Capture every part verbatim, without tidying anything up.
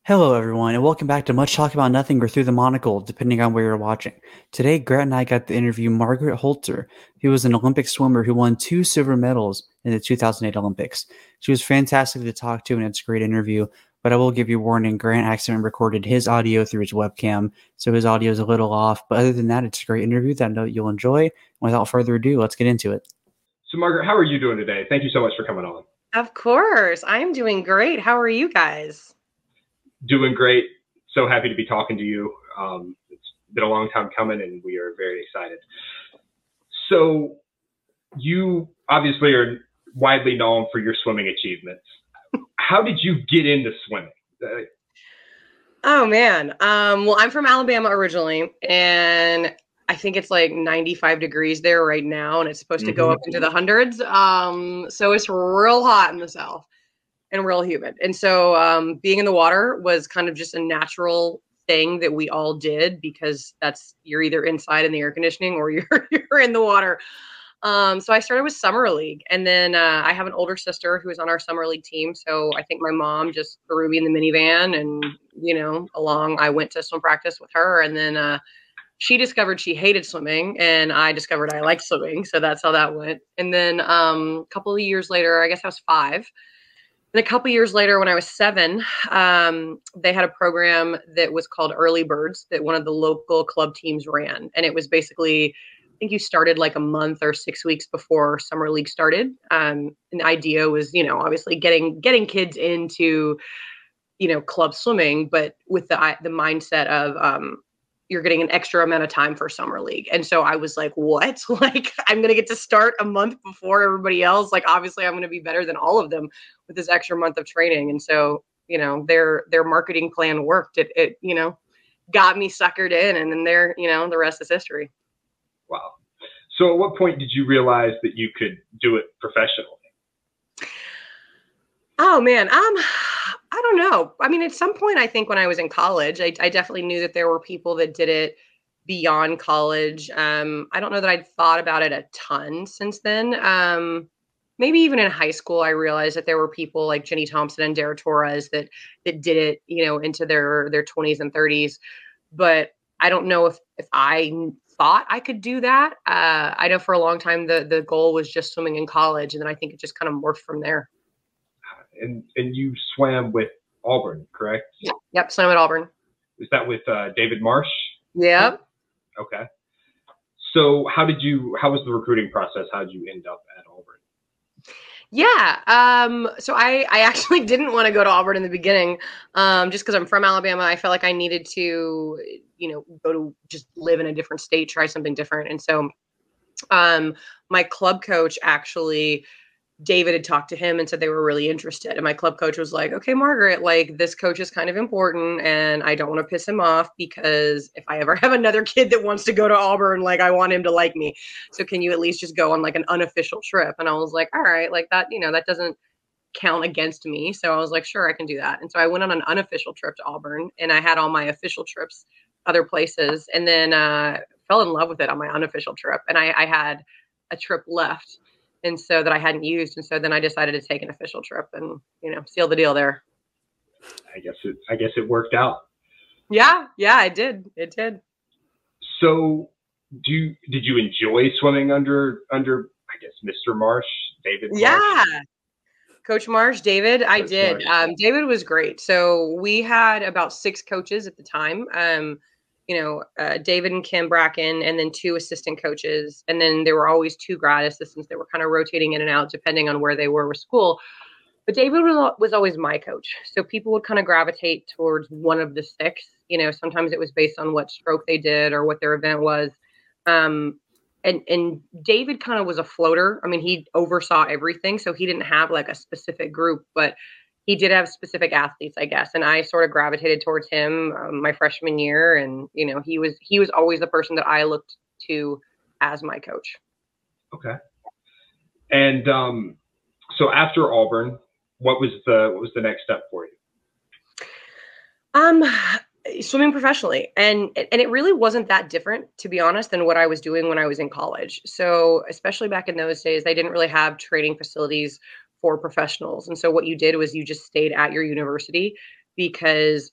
Hello, everyone, and welcome back to Much Talk About Nothing or Through the Monocle, depending on where you're watching. Today, Grant and I got to interview Margaret Holter, who was an Olympic swimmer who won two silver medals in the two thousand eight Olympics. She was fantastic to talk to, and it's a great interview, but I will give you a warning, Grant accidentally recorded his audio through his webcam, so his audio is a little off, but other than that, it's a great interview that I know that you'll enjoy. Without further ado, let's get into it. So, Margaret, how are you doing today? Thank you so much for coming on. Of course. I'm doing great. How are you guys? Doing great. So happy to be talking to you. Um, it's been a long time coming, and we are very excited. So you obviously are widely known for your swimming achievements. How did you get into swimming? Uh, Oh, man. Um, well, I'm from Alabama originally, and I think it's like ninety-five degrees there right now, and it's supposed to go up into the hundreds. Um, so it's real hot in the South and real humid. And so um, being in the water was kind of just a natural thing that we all did because that's you're either inside in the air conditioning or you're you're in the water. Um, so I started with summer league, and then uh, I have an older sister who is on our summer league team. So I think my mom just threw me in the minivan, and you know, along I went to swim practice with her, and then uh, she discovered she hated swimming, and I discovered I liked swimming. So that's how that went. And then um, a couple of years later, I guess I was five. And a couple years later, when I was seven, um, they had a program that was called Early Birds that one of the local club teams ran. And it was basically, I think you started like a month or six weeks before summer league started. Um, and the idea was, you know, obviously getting getting kids into, you know, club swimming, but with the the mindset of um, you're getting an extra amount of time for summer league. And so I was like, what? Like, I'm going to get to start a month before everybody else. Like, obviously I'm going to be better than all of them with this extra month of training. And so, you know, their, their marketing plan worked. It, it, you know, got me suckered in, and then there, you know, the rest is history. wow. So at what point did you realize that you could do it professionally? Oh man. Um, I don't know. I mean, at some point, I think when I was in college, I, I definitely knew that there were people that did it beyond college. Um, I don't know that I'd thought about it a ton since then. Um, maybe even in high school, I realized that there were people like Jenny Thompson and Dara Torres that that did it, you know, into their their twenties and thirties. But I don't know if if I thought I could do that. Uh, I know for a long time the the goal was just swimming in college, and then I think it just kind of morphed from there. And and you swam with Auburn, correct? Yep, yep, swam at Auburn. Is that with uh, David Marsh? Yep. Okay. So how did you? How was the recruiting process? How did you end up at Auburn? Yeah. Um, so I, I actually didn't want to go to Auburn in the beginning, um, just because I'm from Alabama. I felt like I needed to, you know, go to just live in a different state, try something different. And so um, my club coach actually, David had talked to him and said they were really interested. And my club coach was like, okay, Margaret, like this coach is kind of important and I don't want to piss him off because if I ever have another kid that wants to go to Auburn, like I want him to like me. So can you at least just go on like an unofficial trip? And I was like, all right, like that, you know, that doesn't count against me. So I was like, sure, I can do that. And so I went on an unofficial trip to Auburn, and I had all my official trips other places, and then uh, fell in love with it on my unofficial trip. And I, I had a trip left. And so that I hadn't used. And so then I decided to take an official trip and, you know, seal the deal there. I guess it, I guess it worked out. Yeah. Yeah, it did. It did. So do you, did you enjoy swimming under, under, I guess, Mister Marsh, David Marsh? Yeah. Coach Marsh, David, I Coach did. Marsh. Um, David was great. So we had about six coaches at the time. Um, you know, uh, David and Kim Bracken, and then two assistant coaches. And then there were always two grad assistants that were kind of rotating in and out depending on where they were with school. But David was, was always my coach. So people would kind of gravitate towards one of the six. You know, sometimes it was based on what stroke they did or what their event was. Um, and, and David kind of was a floater. I mean, he oversaw everything. So he didn't have like a specific group, but he did have specific athletes, I guess. And I sort of gravitated towards him um, my freshman year. And, you know, he was, he was always the person that I looked to as my coach. Okay. And um, so after Auburn, what was the, what was the next step for you? Um, swimming professionally. And, and it really wasn't that different, to be honest, than what I was doing when I was in college. So especially back in those days, they didn't really have training facilities for professionals. And so what you did was you just stayed at your university because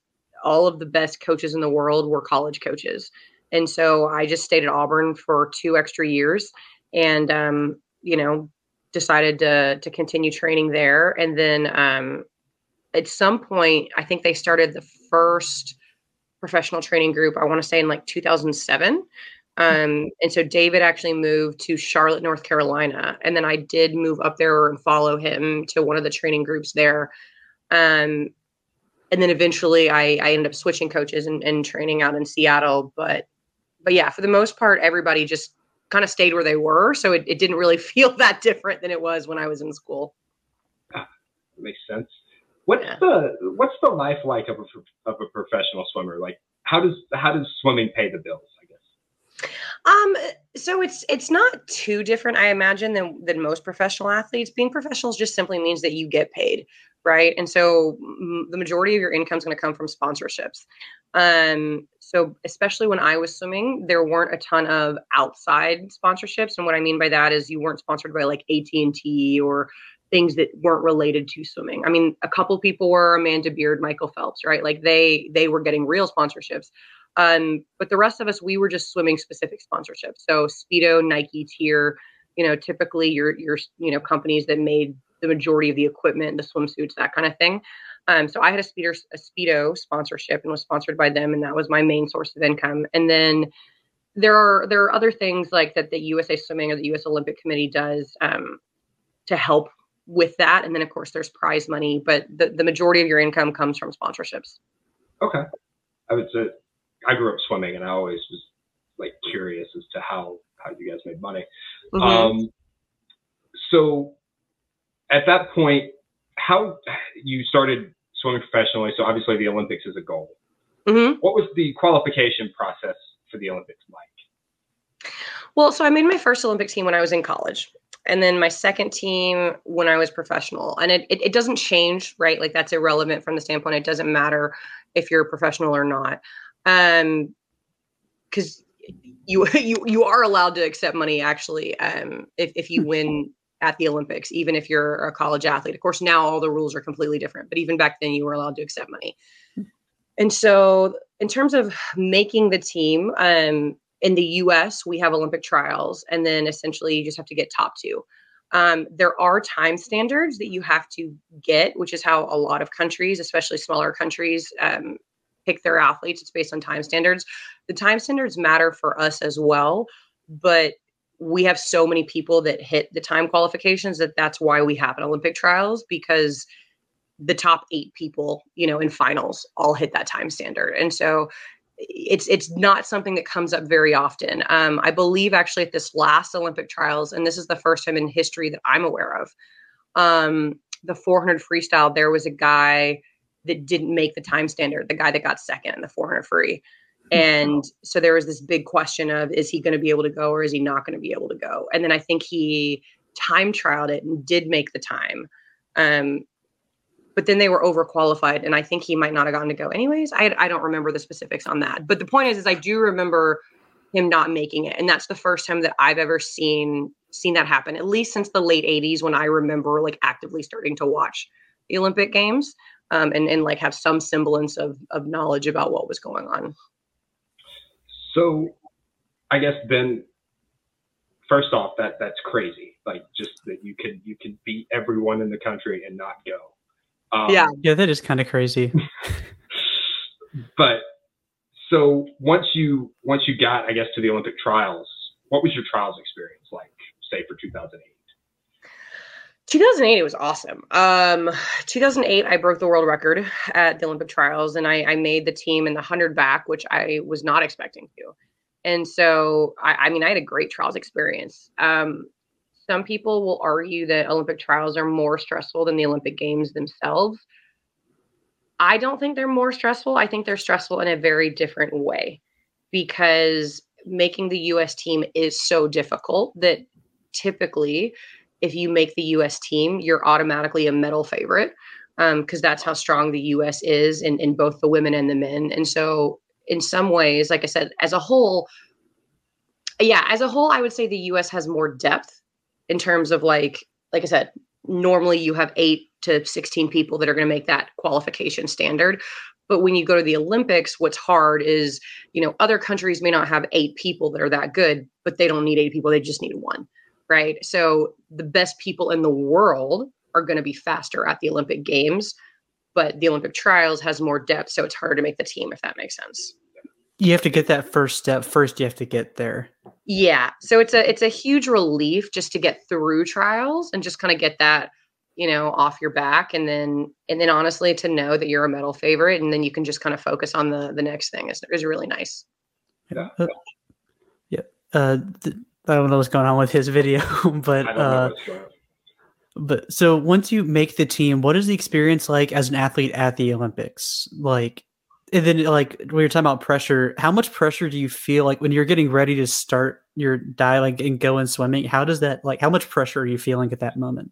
all of the best coaches in the world were college coaches. And so I just stayed at Auburn for two extra years and, um, you know, decided to, to continue training there. And then um, at some point, I think they started the first professional training group, I want to say in like two thousand seven. Um, and so David actually moved to Charlotte, North Carolina. And then I did move up there and follow him to one of the training groups there. Um, and then eventually I, I ended up switching coaches and, and training out in Seattle. But, but yeah, for the most part, everybody just kind of stayed where they were. So it, it didn't really feel that different than it was when I was in school. Ah, makes sense. What's yeah. the, what's the life like of a, of a professional swimmer? Like how does, how does swimming pay the bills, I guess? Um, so it's, it's not too different, I imagine, than, than most professional athletes. Being professionals just simply means that you get paid, right? And so m- the majority of your income is going to come from sponsorships. Um, so especially when I was swimming, there weren't a ton of outside sponsorships. And what I mean by that is you weren't sponsored by like A T and T or things that weren't related to swimming. I mean, a couple people were Amanda Beard, Michael Phelps, right? Like they, they were getting real sponsorships. Um, but the rest of us, we were just swimming specific sponsorships. So Speedo, Nike, Tier, you know, typically your, your, you know, companies that made the majority of the equipment, the swimsuits, that kind of thing. Um, so I had a Speedo, a Speedo sponsorship and was sponsored by them. And that was my main source of income. And then there are, there are other things like that the U S A Swimming or the U S Olympic Committee does, um, to help with that. And then of course there's prize money, but the, the majority of your income comes from sponsorships. Okay. I would say, I grew up swimming and I always was like curious as to how, how you guys made money. Mm-hmm. Um, so at that point, how you started swimming professionally. So obviously the Olympics is a goal. Mm-hmm. What was the qualification process for the Olympics like? Well, so I made my first Olympic team when I was in college. And then my second team when I was professional. And it, it, it doesn't change, right? Like that's irrelevant from the standpoint. It doesn't matter if you're a professional or not. Um, cause you, you, you are allowed to accept money actually, um, if, if you win at the Olympics, even if you're a college athlete. Of course, now all the rules are completely different, but even back then you were allowed to accept money. And so in terms of making the team, um, in the U S, we have Olympic trials, and then essentially you just have to get top two. Um, there are time standards that you have to get, which is how a lot of countries, especially smaller countries, um, pick their athletes. It's based on time standards. The time standards matter for us as well, but we have so many people that hit the time qualifications that that's why we have an Olympic trials, because the top eight people, you know, in finals all hit that time standard. And so it's, it's not something that comes up very often. Um, I believe actually at this last Olympic trials, and this is the first time in history that I'm aware of, um, the four hundred freestyle, there was a guy that didn't make the time standard, the guy that got second in the four hundred free. And so there was this big question of, is he going to be able to go or is he not going to be able to go? And then I think he time trialed it and did make the time. Um, but then they were overqualified, and I think he might not have gotten to go anyways. I I don't remember the specifics on that. But the point is, is I do remember him not making it. And that's the first time that I've ever seen seen that happen, at least since the late eighties, when I remember like actively starting to watch the Olympic Games, um, and, and like have some semblance of, of knowledge about what was going on. So I guess then first off, that that's crazy. Like just that you could, you could beat everyone in the country and not go. Um, yeah. Yeah. That is kind of crazy. But so once you, once you got, I guess, to the Olympic trials, what was your trials experience like, say for two thousand eight? two thousand eight, it was awesome. Um, two thousand eight, I broke the world record at the Olympic trials, and I, I made the team in the hundred back, which I was not expecting to. And so, I, I mean, I had a great trials experience. Um, some people will argue that Olympic trials are more stressful than the Olympic Games themselves. I don't think they're more stressful. I think they're stressful in a very different way, because making the U S team is so difficult that typically, if you make the U S team, you're automatically a medal favorite, because um, that's how strong the U S is in, in both the women and the men. And so in some ways, like I said, as a whole, yeah, as a whole, I would say the U S has more depth in terms of like, like I said, normally you have eight to sixteen people that are going to make that qualification standard. But when you go to the Olympics, what's hard is, you know, other countries may not have eight people that are that good, but they don't need eight people. They just need one, right? So the best people in the world are going to be faster at the Olympic Games, but the Olympic trials has more depth. So it's harder to make the team, if that makes sense. You have to get that first step first. You have to get there. Yeah. So it's a, it's a huge relief just to get through trials and just kind of get that, you know, off your back. And then, and then honestly, to know that you're a medal favorite, and then you can just kind of focus on the, the next thing is, is really nice. Yeah. Uh, yeah. Uh, th- I don't know what's going on with his video, but, uh, but so once you make the team, what is the experience like as an athlete at the Olympics? Like, and then like when you're talking about pressure, how much pressure do you feel like when you're getting ready to start your dive like, and go in swimming? How does that, like, how much pressure are you feeling at that moment?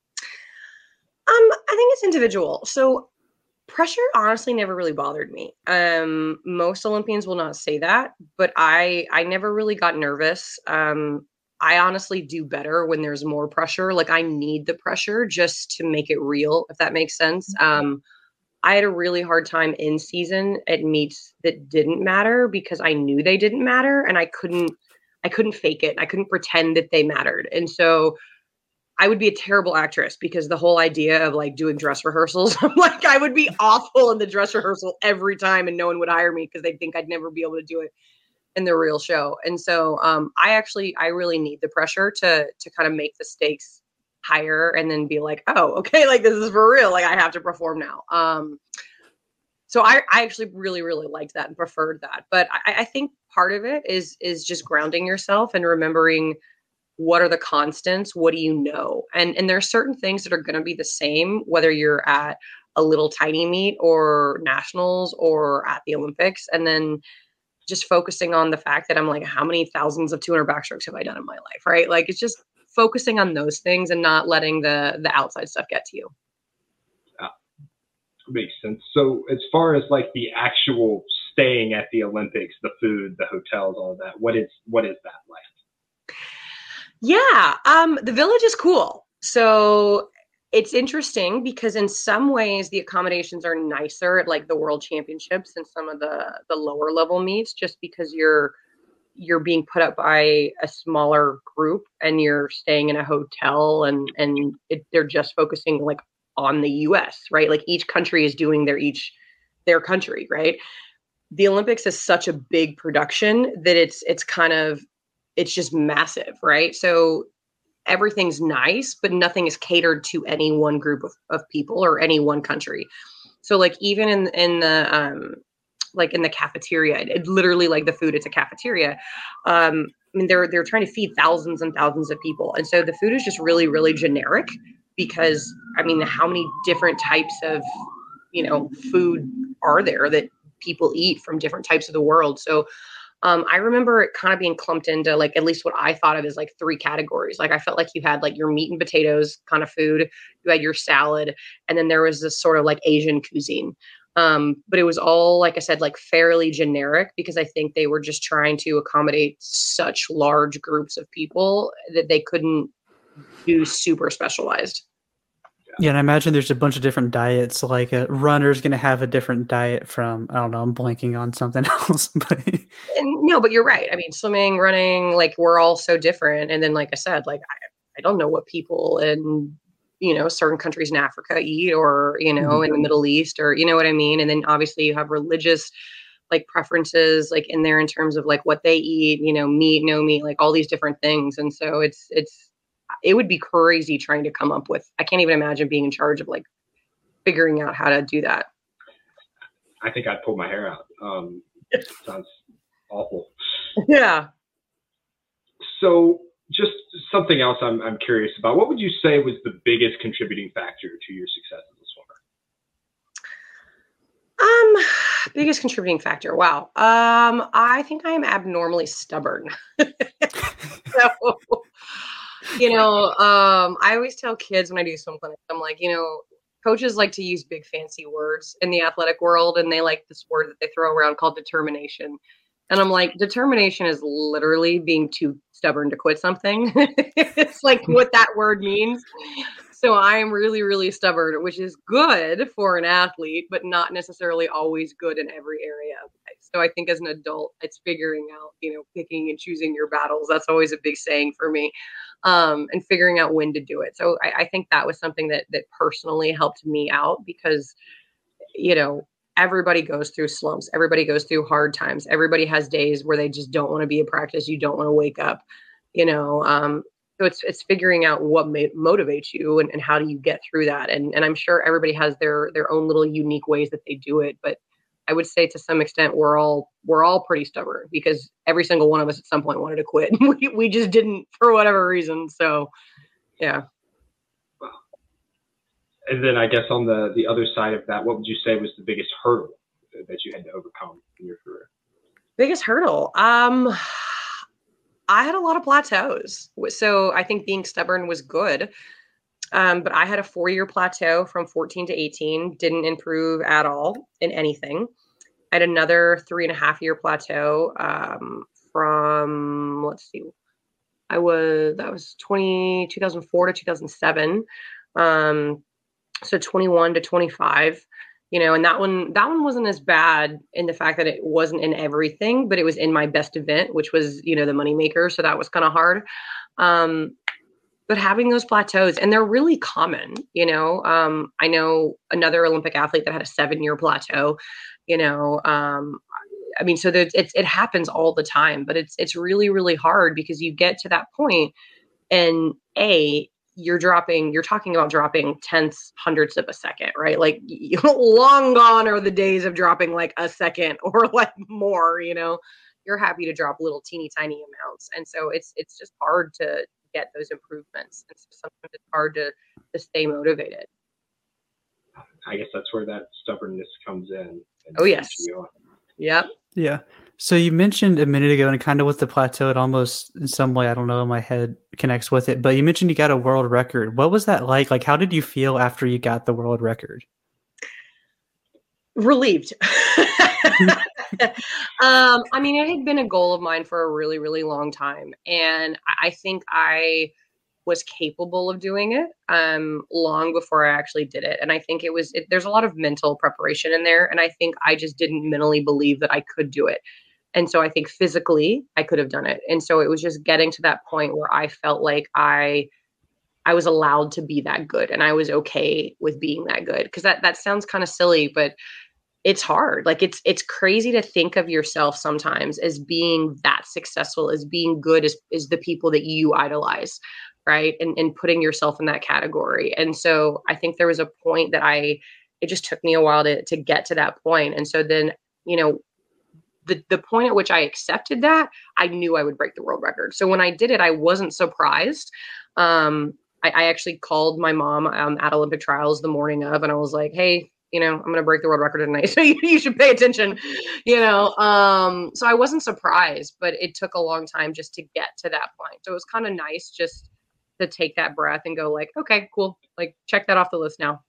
Um, I think it's individual. So pressure honestly never really bothered me. Um, most Olympians will not say that, but I, I never really got nervous. Um, I honestly do better when there's more pressure. Like I need the pressure just to make it real, if that makes sense. Um, I had a really hard time in season at meets that didn't matter because I knew they didn't matter, and I couldn't, I couldn't fake it. I couldn't pretend that they mattered. And so I would be a terrible actress because the whole idea of like doing dress rehearsals, I'm like, I would be awful in the dress rehearsal every time and no one would hire me because they'd think I'd never be able to do it in the real show. And so um, I actually, I really need the pressure to, to kind of make the stakes higher and then be like, oh, okay, like this is for real. Like I have to perform now. Um, so I, I actually really, really liked that and preferred that. But I, I think part of it is, is just grounding yourself and remembering what are the constants? What do you know? And, and there are certain things that are going to be the same, whether you're at a little tiny meet or nationals or at the Olympics. And then just focusing on the fact that I'm like, how many thousands of two hundred backstrokes have I done in my life? Right. Like it's just focusing on those things and not letting the, the outside stuff get to you. Yeah, makes sense. So as far as like the actual staying at the Olympics, the food, the hotels, all of that, what is, what is that like? Yeah. Um, the village is cool. So it's interesting because in some ways the accommodations are nicer at like the world championships and some of the, the lower level meets, just because you're, you're being put up by a smaller group and you're staying in a hotel and, and it, they're just focusing like on the U S, right? Like each country is doing their each, their country, right? The Olympics is such a big production that it's, it's kind of, it's just massive, right? So everything's nice, but nothing is catered to any one group of, of people or any one country. So like even in, in the, um, like in the cafeteria, it literally like the food, it's a cafeteria. Um, I mean, they're, they're trying to feed thousands and thousands of people. And so the food is just really, really generic because I mean, how many different types of, you know, food are there that people eat from different types of the world? So um, I remember it kind of being clumped into like, at least what I thought of as like three categories. Like I felt like you had like your meat and potatoes kind of food, you had your salad, and then there was this sort of like Asian cuisine. Um, but it was all, like I said, like fairly generic because I think they were just trying to accommodate such large groups of people that they couldn't do super specialized. Yeah, and I imagine there's a bunch of different diets. Like a runner's going to have a different diet from, I don't know, I'm blanking on something else. But and, no, but you're right. I mean, swimming, running, like we're all so different. And then, like I said, like I, I don't know what people in, you know, certain countries in Africa eat or, you know, mm-hmm. in the Middle East or, you know what I mean? And then obviously you have religious like preferences like in there in terms of like what they eat, you know, meat, no meat, like all these different things. And so it's, it's, it would be crazy trying to come up with, I can't even imagine being in charge of like figuring out how to do that. I think I'd pull my hair out. Um, sounds awful. Yeah. So just something else I'm, I'm curious about. What would you say was the biggest contributing factor to your success as a Um, swimmer? biggest contributing factor. Wow. Um, I think I am abnormally stubborn. So, you know, um, I always tell kids when I do swim clinics, I'm like, you know, coaches like to use big fancy words in the athletic world, and they like this word that they throw around called determination. And I'm like, determination is literally being too stubborn to quit something. It's like what that word means. So I'm really, really stubborn, which is good for an athlete, but not necessarily always good in every area of life. So I think as an adult, it's figuring out, you know, picking and choosing your battles. That's always a big saying for me, um, and figuring out when to do it. So I, I think that was something that that personally helped me out because, you know, everybody goes through slumps. Everybody goes through hard times. Everybody has days where they just don't want to be at practice. You don't want to wake up, you know. Um, so it's it's figuring out what ma- motivates you and, and how do you get through that. And and I'm sure everybody has their their own little unique ways that they do it. But I would say to some extent we're all we're all pretty stubborn because every single one of us at some point wanted to quit. we we just didn't for whatever reason. So yeah. And then I guess on the, the other side of that, what would you say was the biggest hurdle that you had to overcome in your career? Biggest hurdle? Um, I had a lot of plateaus. So I think being stubborn was good. Um, but I had a four-year plateau from fourteen to eighteen, didn't improve at all in anything. I had another three and a half year plateau um, from, let's see, I was, that was twenty, two thousand four to two thousand seven. Um, So twenty-one to twenty-five, you know, and that one, that one wasn't as bad in the fact that it wasn't in everything, but it was in my best event, which was, you know, the moneymaker. So that was kind of hard. Um, but having those plateaus, and they're really common, you know, um, I know another Olympic athlete that had a seven year plateau, you know, um, I mean, so there's, it's, it happens all the time, but it's, it's really, really hard because you get to that point and a, you're dropping, you're talking about dropping tenths, hundredths of a second, right? Like you, long gone are the days of dropping like a second or like more, you know, you're happy to drop little teeny tiny amounts. And so it's, it's just hard to get those improvements. And so sometimes it's hard to, to stay motivated. I guess that's where that stubbornness comes in. Oh, yes. Yep. Yeah. So you mentioned a minute ago, and kind of with the plateau, it almost in some way, I don't know, in my head connects with it, but you mentioned you got a world record. What was that like? Like, how did you feel after you got the world record? Relieved. um, I mean, it had been a goal of mine for a really, really long time. And I think I was capable of doing it um, long before I actually did it. And I think it was, it, there's a lot of mental preparation in there. And I think I just didn't mentally believe that I could do it. And so I think physically I could have done it. And so it was just getting to that point where I felt like I, I was allowed to be that good and I was okay with being that good. Cause that, that sounds kind of silly, but it's hard. Like it's, it's crazy to think of yourself sometimes as being that successful, as being good as, as the people that you idolize. Right. And, and putting yourself in that category. And so I think there was a point that I, it just took me a while to, to get to that point. And so then, you know, the, the point at which I accepted that, I knew I would break the world record. So when I did it, I wasn't surprised. Um, I, I actually called my mom um, at Olympic trials the morning of, and I was like, hey, you know, I'm going to break the world record tonight. So you, you should pay attention, you know? Um, so I wasn't surprised, but it took a long time just to get to that point. So it was kind of nice just to take that breath and go like, okay, cool. Like check that off the list now.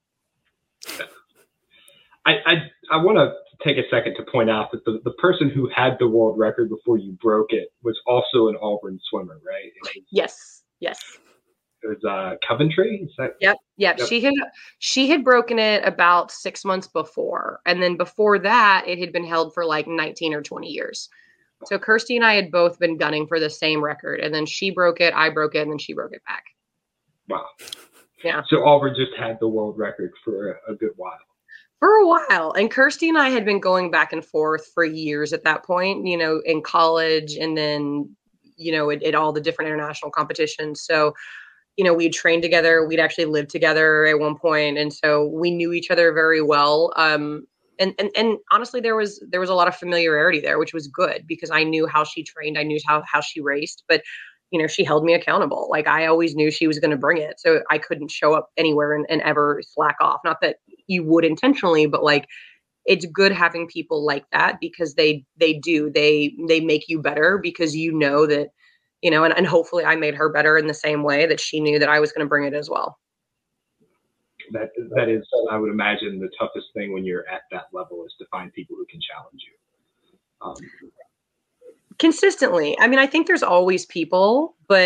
I, I, I want to take a second to point out that the, the person who had the world record before you broke it was also an Auburn swimmer, right? Was, yes. Yes. It was uh, Coventry. Is that? Yep. Yep. Yep. She had, she had broken it about six months before. And then before that, it had been held for like nineteen or twenty years. So Kirsty and I had both been gunning for the same record, and then she broke it, I broke it, and then she broke it back. Wow. Yeah. So Auburn just had the world record for a, a good while. For a while. And Kirsty and I had been going back and forth for years at that point, you know, in college and then, you know, at, at all the different international competitions. So, you know, we'd trained together. We'd actually lived together at one point. And so we knew each other very well. Um, And, and and honestly, there was there was a lot of familiarity there, which was good because I knew how she trained. I knew how, how she raced, but, you know, she held me accountable. Like I always knew she was going to bring it. So I couldn't show up anywhere and, and ever slack off. Not that you would intentionally, but like it's good having people like that because they they do. They they make you better because you know that, you know, and, and hopefully I made her better in the same way that she knew that I was going to bring it as well. That that is, I would imagine, the toughest thing when you're at that level is to find people who can challenge you. Um, Consistently. I mean, I think there's always people, but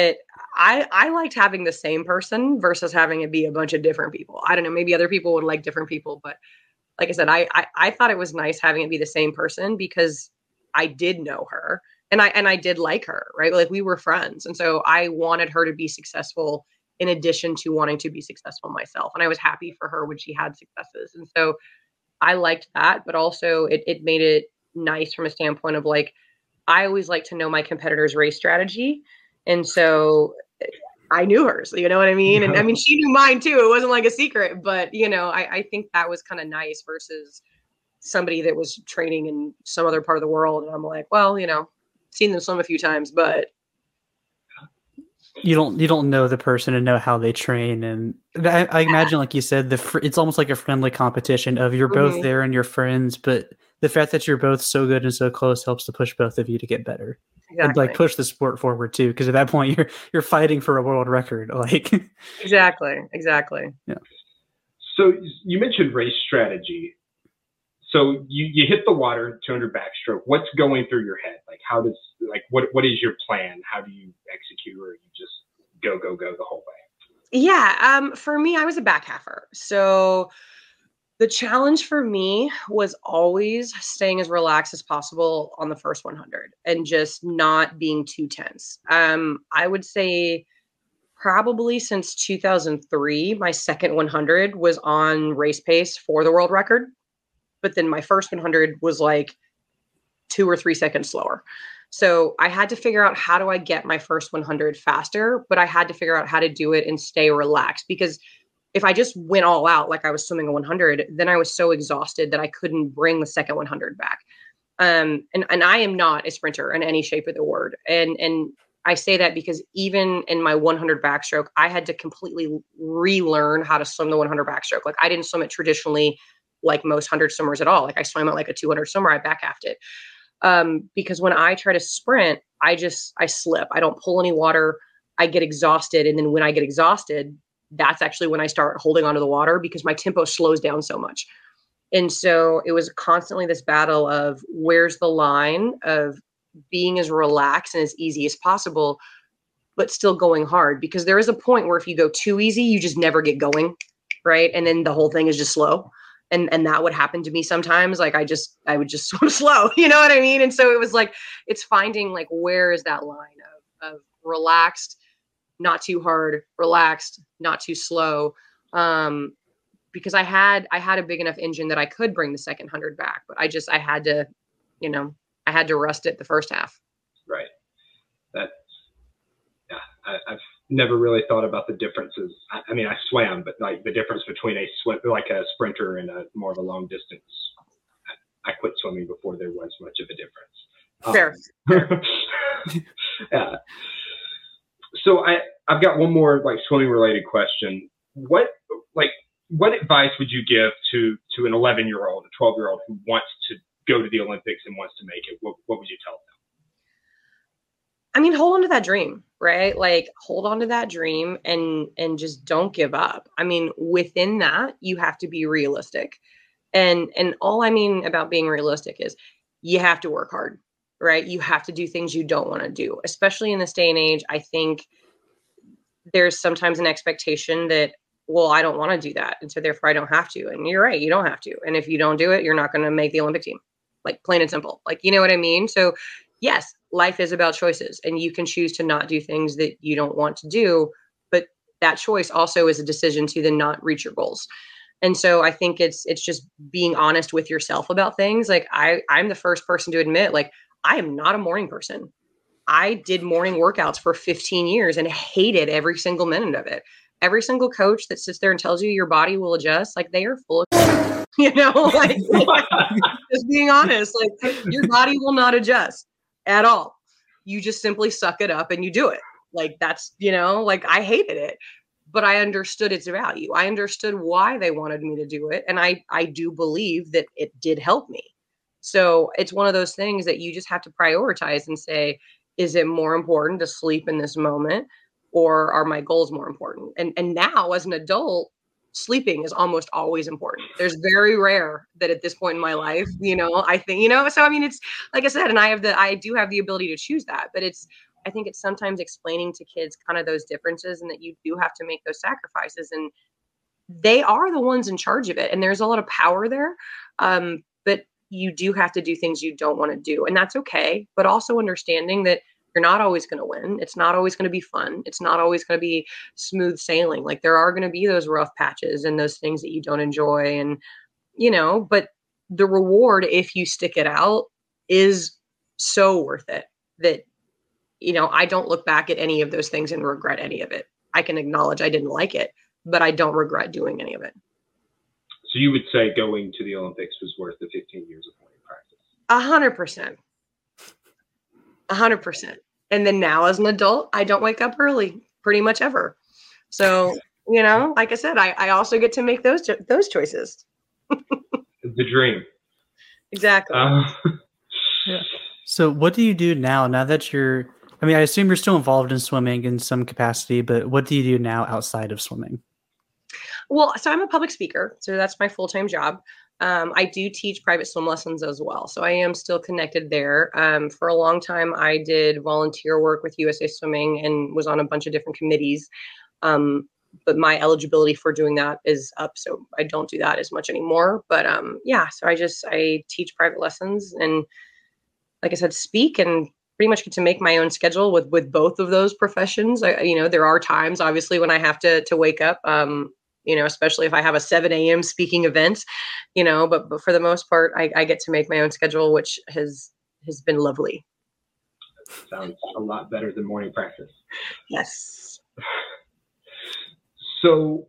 I, I liked having the same person versus having it be a bunch of different people. I don't know, maybe other people would like different people, but like I said, I, I, I thought it was nice having it be the same person because I did know her and I, and I did like her, right? Like we were friends. And so I wanted her to be successful in addition to wanting to be successful myself. And I was happy for her when she had successes. And so I liked that, but also it, it made it nice from a standpoint of like, I always like to know my competitor's race strategy. And so I knew hers, you know what I mean? And I mean, she knew mine too. It wasn't like a secret, but you know, I, I think that was kind of nice versus somebody that was training in some other part of the world. And I'm like, well, you know, seen them swim a few times, but you don't, you don't know the person and know how they train. And I, I imagine, like you said, the fr- it's almost like a friendly competition of you're both mm-hmm. there and you're friends, but the fact that you're both so good and so close helps to push both of you to get better. Exactly. And like push the sport forward too, because at that point you're you're fighting for a world record. Like exactly, exactly. Yeah. So you mentioned race strategy. So you, you hit the water, two hundred backstroke. What's going through your head? Like how does like what what is your plan? How do you execute, or you just go go go the whole way? Yeah. Um. For me, I was a back halfer, so. The challenge for me was always staying as relaxed as possible on the first one hundred and just not being too tense. Um, I would say probably since two thousand three, my second one hundred was on race pace for the world record. But then my first one hundred was like two or three seconds slower. So I had to figure out how do I get my first one hundred faster, but I had to figure out how to do it and stay relaxed because if I just went all out like I was swimming a one hundred, then I was so exhausted that I couldn't bring the second one hundred back. Um, and, and I am not a sprinter in any shape of the word. And, and I say that because even in my one hundred backstroke, I had to completely relearn how to swim the one hundred backstroke. Like I didn't swim it traditionally like most one hundred swimmers at all. Like I swam it like a two hundred swimmer, I back halved it. Um, because when I try to sprint, I just, I slip. I don't pull any water. I get exhausted. And then when I get exhausted, that's actually when I start holding onto the water because my tempo slows down so much. And so it was constantly this battle of where's the line of being as relaxed and as easy as possible, but still going hard, because there is a point where if you go too easy, you just never get going. Right. And then the whole thing is just slow. And, and that would happen to me sometimes. Like I just, I would just swim slow, you know what I mean? And so it was like, it's finding like, where is that line of, of relaxed, not too hard, relaxed, not too slow. Um, because I had, I had a big enough engine that I could bring the second hundred back, but I just, I had to, you know, I had to rust it the first half. Right. That's, yeah, I, I've never really thought about the differences. I, I mean, I swam, but like the difference between a swim, like a sprinter and a more of a long distance. I, I quit swimming before there was much of a difference. Fair. Um, yeah. So I, I've got one more like swimming related question. What, like, what advice would you give to, to an eleven year old, a twelve year old who wants to go to the Olympics and wants to make it? What, what would you tell them? I mean, hold on to that dream, right? Like hold on to that dream and, and just don't give up. I mean, within that, you have to be realistic. And, and all I mean about being realistic is you have to work hard. Right? You have to do things you don't want to do, especially in this day and age. I think there's sometimes an expectation that, well, I don't want to do that. And so therefore I don't have to. And you're right. You don't have to. And if you don't do it, you're not going to make the Olympic team, like plain and simple. Like, you know what I mean? So yes, life is about choices and you can choose to not do things that you don't want to do. But that choice also is a decision to then not reach your goals. And so I think it's, it's just being honest with yourself about things. Like I, I'm the first person to admit, like, I am not a morning person. I did morning workouts for fifteen years and hated every single minute of it. Every single coach that sits there and tells you your body will adjust, like they are full of, you know, like just being honest, like your body will not adjust at all. You just simply suck it up and you do it. Like that's, you know, like I hated it, but I understood its value. I understood why they wanted me to do it. And I, I do believe that it did help me. So it's one of those things that you just have to prioritize and say, is it more important to sleep in this moment or are my goals more important? And and now as an adult, sleeping is almost always important. There's very rare that at this point in my life, you know, I think, you know, so I mean, it's like I said, and I have the, I do have the ability to choose that, but it's I think it's sometimes explaining to kids kind of those differences and that you do have to make those sacrifices, and they are the ones in charge of it. And there's a lot of power there. Um, but you do have to do things you don't want to do, and that's okay. But also understanding that you're not always going to win. It's not always going to be fun. It's not always going to be smooth sailing. Like there are going to be those rough patches and those things that you don't enjoy. And, you know, but the reward, if you stick it out, is so worth it that, you know, I don't look back at any of those things and regret any of it. I can acknowledge I didn't like it, but I don't regret doing any of it. So you would say going to the Olympics was worth the fifteen years of morning practice? A hundred percent. A hundred percent. And then now as an adult, I don't wake up early pretty much ever. So, you know, like I said, I, I also get to make those, those choices. The dream. Exactly. Uh, yeah. So what do you do now, now that you're, I mean, I assume you're still involved in swimming in some capacity, but what do you do now outside of swimming? Well, so I'm a public speaker, so that's my full-time job. Um, I do teach private swim lessons as well, so I am still connected there. Um, for a long time, I did volunteer work with U S A Swimming and was on a bunch of different committees. Um, but my eligibility for doing that is up, so I don't do that as much anymore. But um, yeah, so I just I teach private lessons and, like I said, speak and pretty much get to make my own schedule with with both of those professions. I, you know, there are times, obviously, when I have to to wake up. Um, you know, especially if I have a seven a.m. speaking event, you know, but, but for the most part, I, I get to make my own schedule, which has, has been lovely. That sounds a lot better than morning practice. Yes. So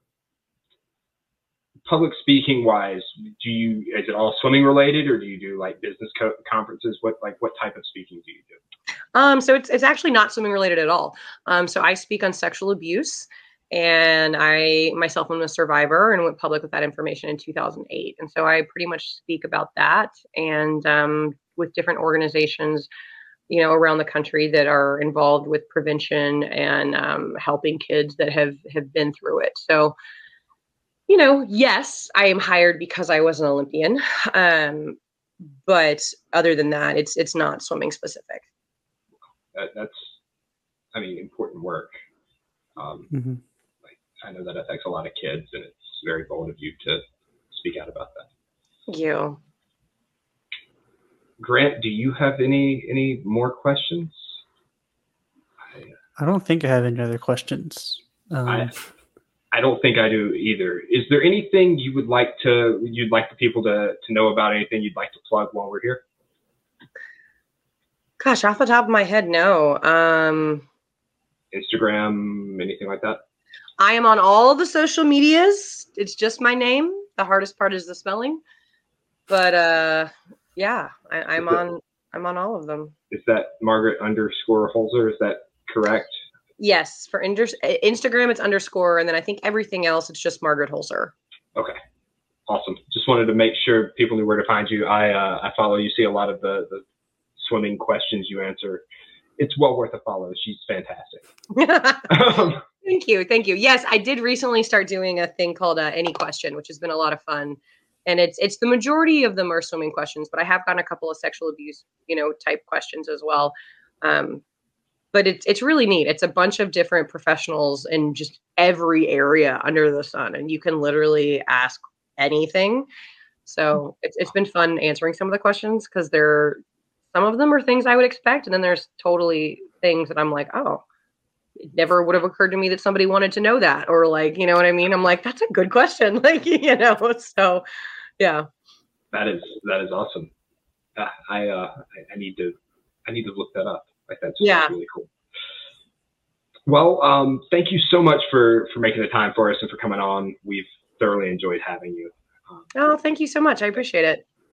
public speaking wise, do you, is it all swimming related, or do you do like business co- conferences? What, like what type of speaking do you do? Um, so it's, it's actually not swimming related at all. Um, so I speak on sexual abuse. And I myself am a survivor and went public with that information in two thousand eight. And so I pretty much speak about that and um, with different organizations, you know, around the country that are involved with prevention and um, helping kids that have, have been through it. So, you know, yes, I am hired because I was an Olympian. Um, but other than that, it's it's not swimming specific. That, that's, I mean, important work. Um, mm-hmm. I know that affects a lot of kids, and it's very bold of you to speak out about that. Thank you. Grant, do you have any any more questions? I don't think I have any other questions. Um, I, I don't think I do either. Is there anything you would like to you'd like the people to to know about? Anything you'd like to plug while we're here? Gosh, off the top of my head, no. Um, Instagram, anything like that? I am on all the social medias. It's just my name. The hardest part is the spelling. But uh, yeah, I, I'm that, on. I'm on all of them. Is that Margaret underscore Holzer? Is that correct? Yes. For inter- Instagram, it's underscore, and then I think everything else, it's just Margaret Holzer. Okay. Awesome. Just wanted to make sure people knew where to find you. I uh, I follow you. See a lot of the, the swimming questions you answer. It's well worth a follow. She's fantastic. um, Thank you. Thank you. Yes, I did recently start doing a thing called uh, Any Question, which has been a lot of fun. And it's it's the majority of them are swimming questions, but I have gotten a couple of sexual abuse, you know, type questions as well. Um, but it's it's really neat. It's a bunch of different professionals in just every area under the sun, and you can literally ask anything. So it's it's been fun answering some of the questions because they're some of them are things I would expect, and then there's totally things that I'm like, oh. It never would have occurred to me that somebody wanted to know that, or like, you know what I mean? I'm like, that's a good question. Like, you know, so yeah. That is, that is awesome. Uh, I, uh, I, I need to, I need to look that up. Like that's yeah. really cool. Well, um, thank you so much for, for making the time for us and for coming on. We've thoroughly enjoyed having you. Um, oh, thank you so much. I appreciate it.